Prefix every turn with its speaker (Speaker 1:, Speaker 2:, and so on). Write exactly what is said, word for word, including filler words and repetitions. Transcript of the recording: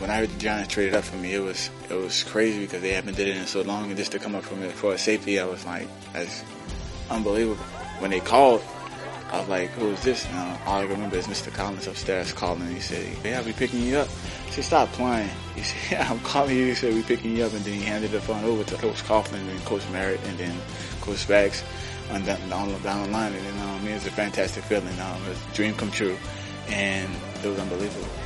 Speaker 1: when I heard the Giants traded up for me, it was it was crazy because they haven't did it in so long, and just to come up from it for a safety, I was like, that's unbelievable. When they called, I was like, who is this? And all I remember is Mister Collins upstairs calling. He said, "Yeah, we picking you up." I said, "Stop playing." He said, "Yeah, I'm calling you." He said, "We picking you up," and then he handed the phone over to Coach Coughlin and Coach Merritt and then Coach Spags on down, down, down the line. And um, it was a fantastic feeling. Um, it was a dream come true, and it was unbelievable.